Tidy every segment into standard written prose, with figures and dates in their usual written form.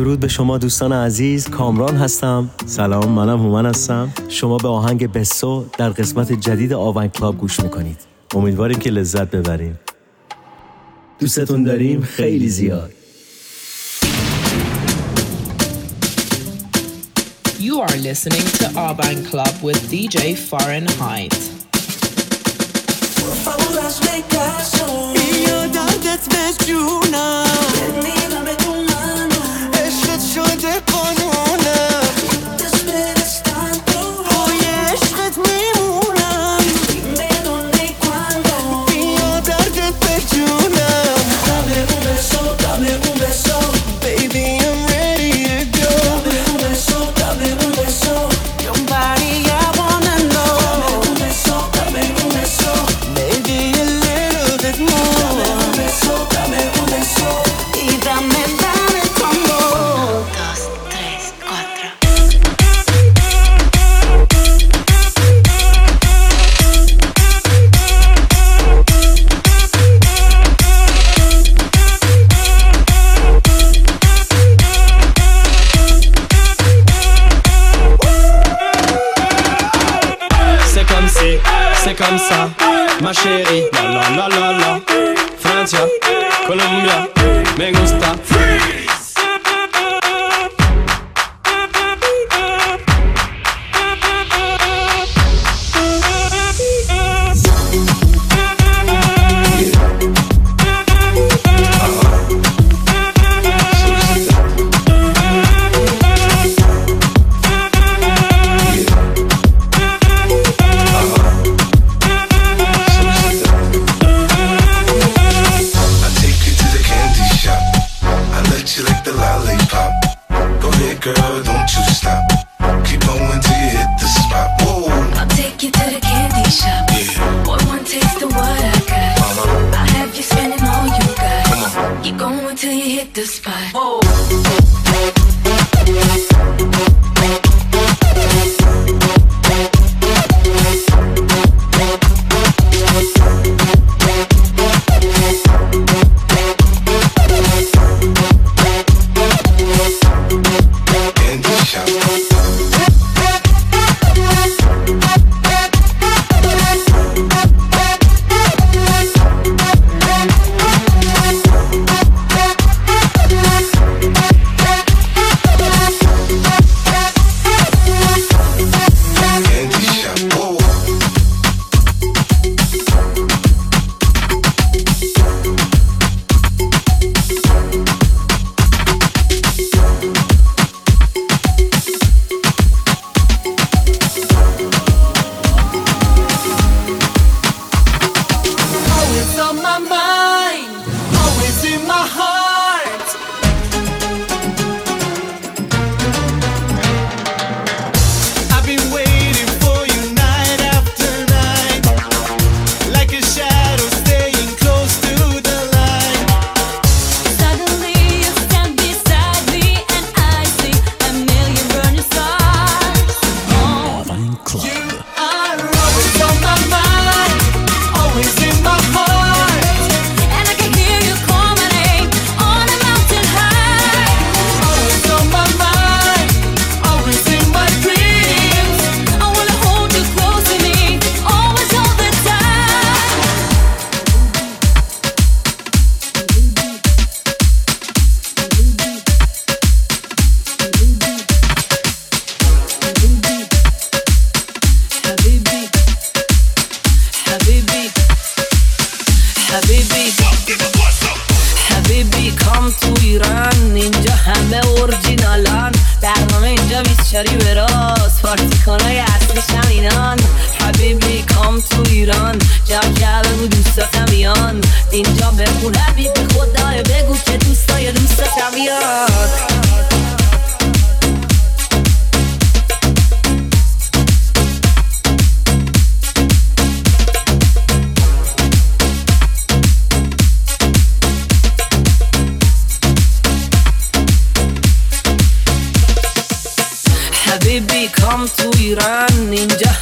درود به شما دوستان عزیز، کامران هستم. سلام، منم هومن هستم. شما به آهنگ بسو در قسمت جدید آون کلاب گوش میکنید. امیدواریم که لذت ببریم. دوستتون داریم خیلی زیاد. You are listening to Urban Club with DJ Fahrenheit. Por favor, hazme caso. Y yo dándote بجونم. Dame tu mano. عشقت شده قانونم. Te esperes tanto. روی عشقت میمونم. Dime dónde y cuándo. Y yo dándote بجونم. Dame un beso, dame un beso. Baby, I'm ready to go. Dame un beso, dame un beso. Your body, I wanna know. Dame un beso, dame un beso. Maybe a little bit more. Dame un beso, dame un beso. Y dame como. 1, 2, 3, 4. C'est comme si, c'est comme ça, ma chérie. La la la la la. Francia, Colombia, me gusta. Freeze. Girl, don't you stop. Keep going till you hit the spot. Whoa. I'll take you to the candy shop. Yeah. Boy, one taste of what I got. I'll have you spending all you got. Come on. Keep going till you hit the spot. Whoa.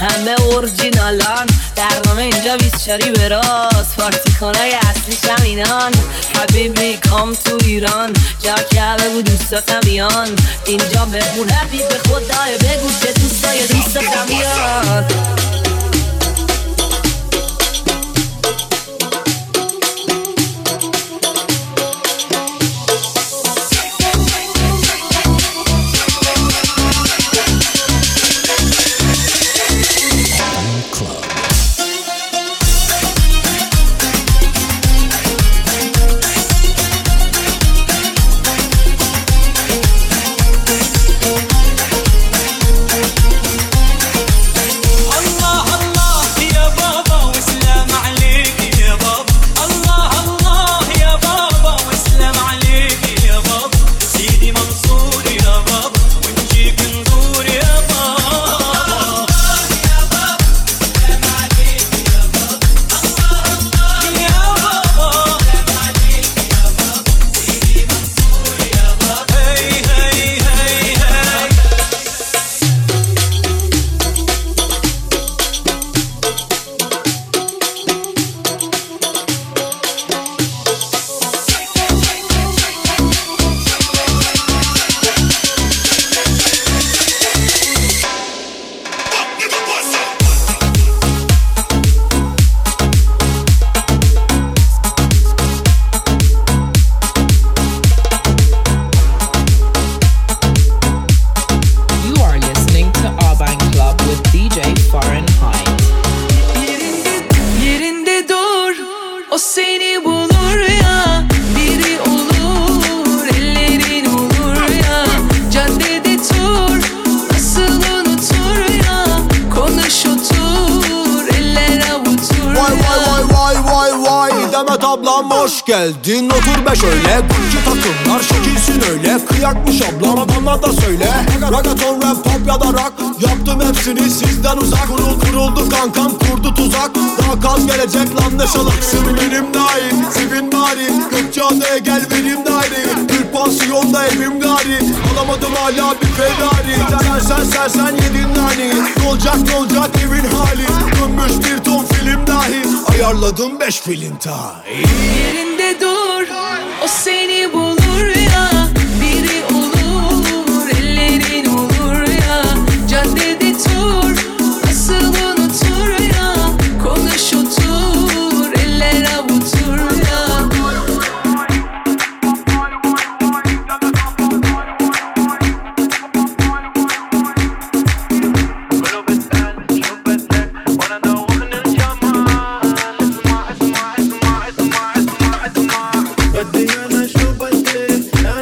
همه اورجینالان برنامه اینجا 24 به راست پارتی کنای اصلیش هم اینان حبیبی کام تو ایران جا کرده بود دوستاتم بیان اینجا بهمون حبیب به خدای بگو که دوستای دوستاتم بیان Geldin otur be şöyle Gucci takımlar şekilsin öyle Kıyakmış ablam adamlar da söyle Ragaton rap pop ya da rock Yaptım hepsini sizden uzak Kuruldu kankam kurdu tuzak Daha kaz gelecek lan ne salaksın benim dahil Sevin bari Gökçeada'ya gel benim daire Bir pansiyonda evim gari Alamadım hala bir Ferrari Sen yedin nani Ne olacak evin hali Dönmüş bir ton film dahi Ayarladım 5 film tahi Yerinde dur, o seni bulur ya. Biri olur, ellerin olur ya. Caddede tur, nasıl unutur ya. Konuş otur, eller avutur ya. بدي انا شو بدي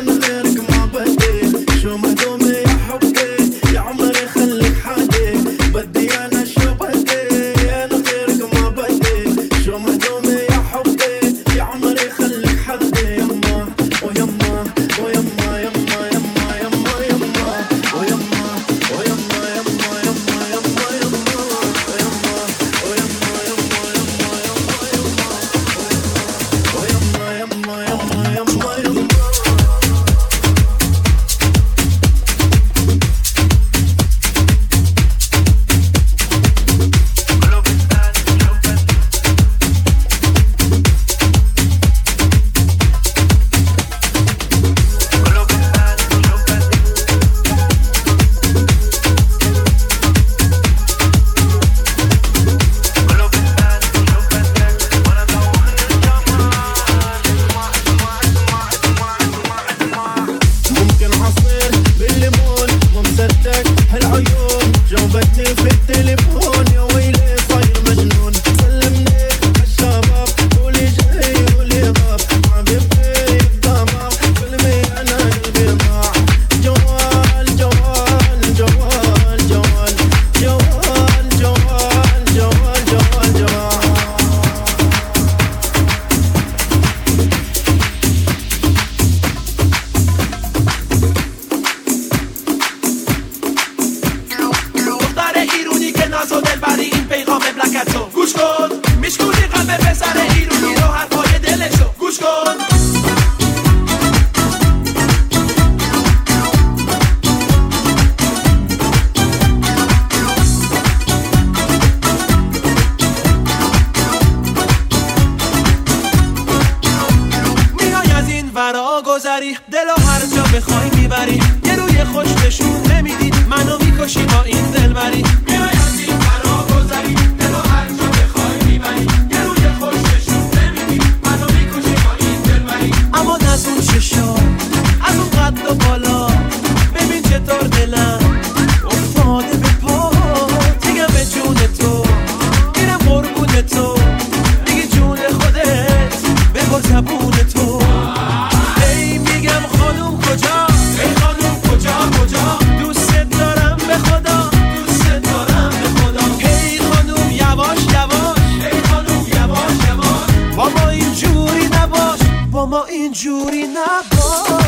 گذری دلو هر جا بخوای میبری یه روی خوش نشون نمیدی منو میکشی با این دلبری میای از این فرا گذری دلو هر جا بخوای میبری یه روی خوش نشون نمیدی منو میکشی با این دلبری اما از اون چشا از اون قد و بالا ببین چطور دلم افتاده به پا دیگه به جون تو میرم قربون تو دیگه جون خودت بگو زبون تو ای میگم خانوم کجا ای خانوم کجا دوست دارم به خدا دوست دارم به خدا ای خانوم یواش ای خانوم یواش با ما اینجوری نباش با ما اینجوری نباش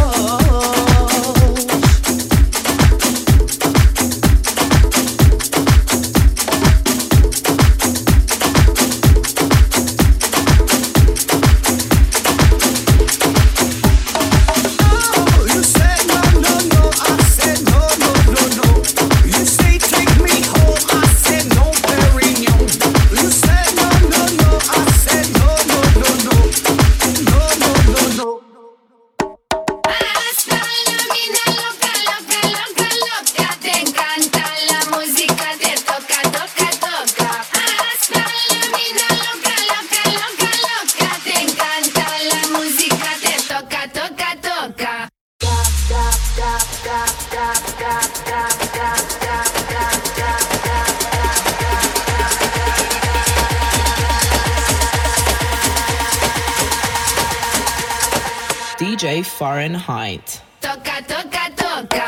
DJ Fahrenheit. Toca, toca, toca.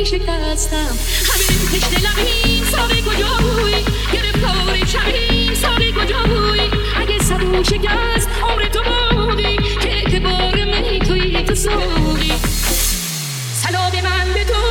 باری شکستم همین تشنه لبین ساقی کجایی گرفتاری شبین ساقی کجایی اگه سبو شکست عمر تو بودی که اعتبار من توی تو سوقی سلام من به تو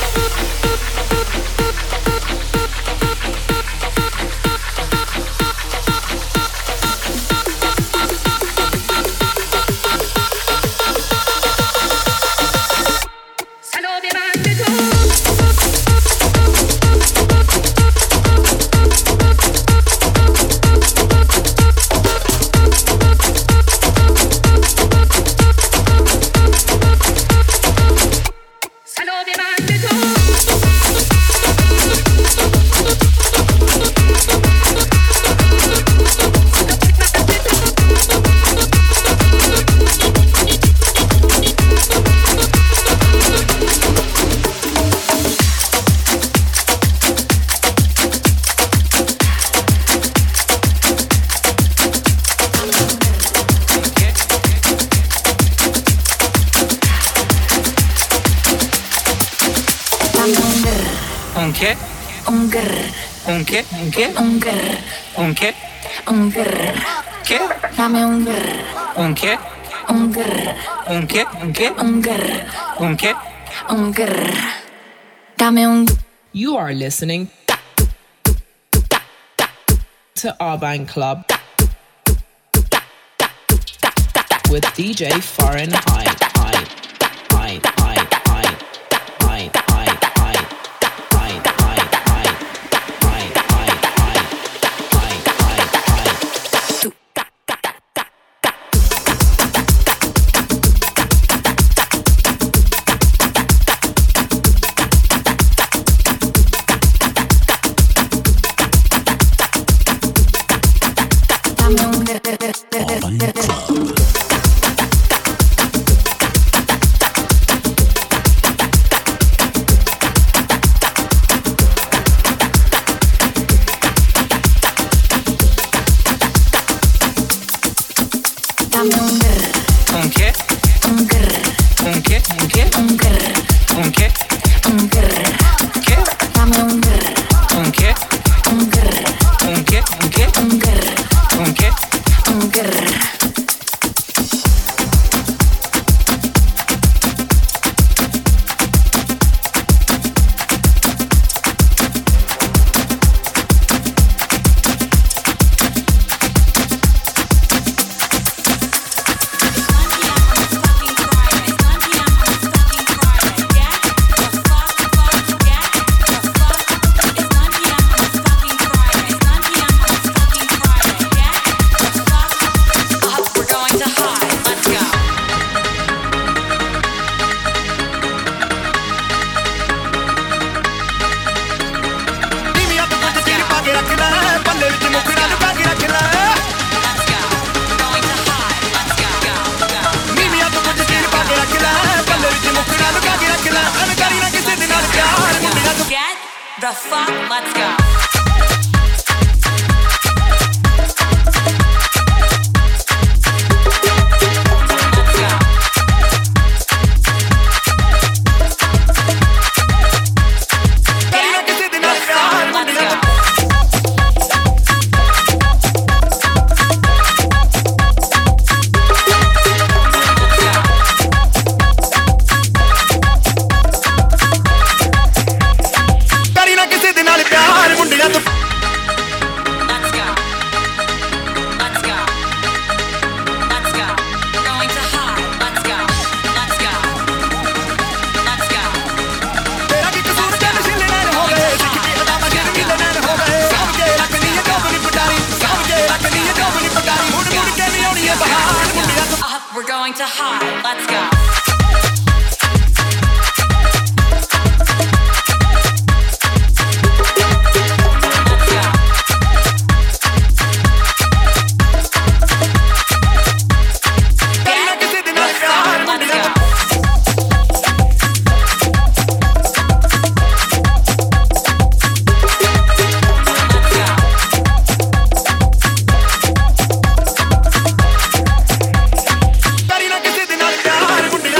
Dame un grr. ¿Un qué? Un grr. ¿Un qué? ¿Un qué? Un grr. ¿Un qué? Un grr. Dame un. You are listening to Urban Club with DJ Fahrenheit. The fuck, let's go. We're going to high, let's go. Karina que se den al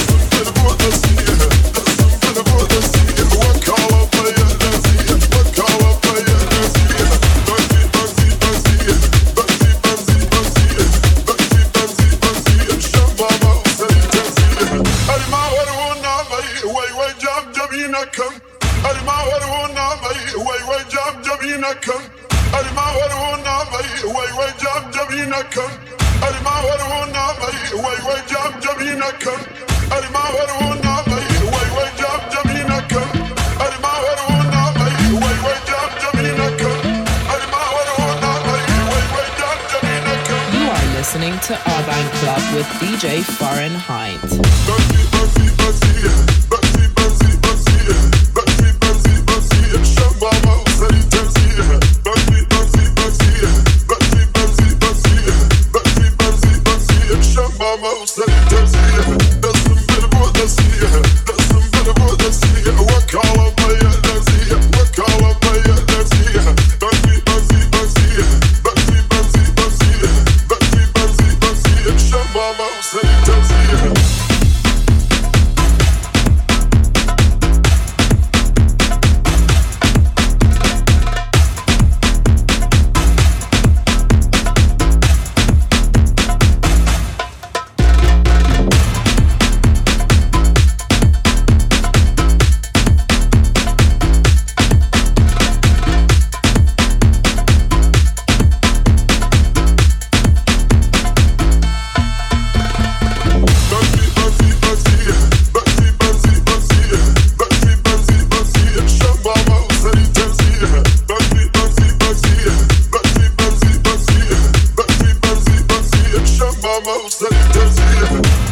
نکن اری ما ورونه وای وای جمجمی نکن اری ما ورونه وای وای جمجمی نکن اری ما ورونه وای وای جمجمی نکن اری ما ورونه وای وای جمجمی نکن اری ما ورونه وای وای جمجمی نکن. You are listening to Urban Club with DJ Fahrenheit. Mama,